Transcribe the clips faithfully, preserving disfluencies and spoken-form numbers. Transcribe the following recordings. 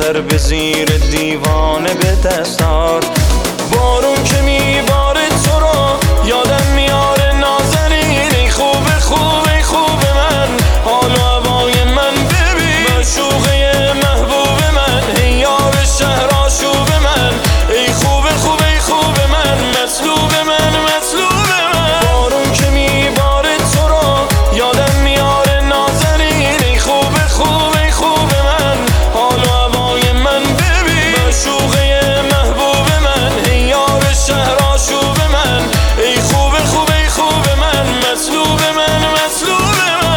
سر به زیر دیوانه به دستار. بارون که میباره تو رو یادم میاره نازنین، ای خوبه خوبه خوبه من، حال و هوای من ببین، معشوقه محبوب من، ای یار شهر آشوب من، ای خوبه خوبه خوبه من، مطلوب من مطلوب من. بارون که میباره تو رو یادم میاره نازنین، ای خوبه خوبه خوبه من، حال و هوای من ببین، معشوقه محبوب من، ای یار شهر آشوب من، ای خوبه خوبه خوبه من، مطلوب من مطلوب من.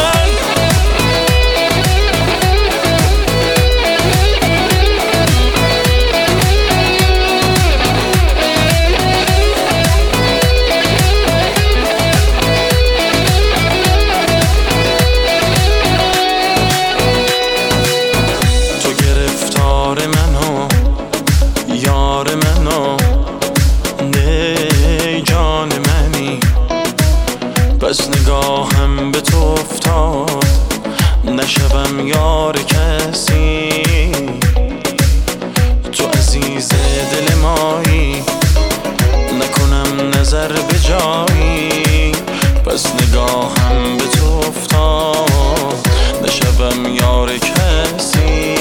تو گرفتار منو یار منو، نه جان منی، بس نگاهم به تو افتاد نشوم یار کسی. تو عزیز دل مایی نکنم نظر به جایی، بس نگاهم به تو افتاد نشوم یار کسی.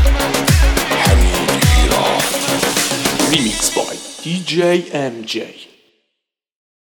Remix by دی جی ام جی.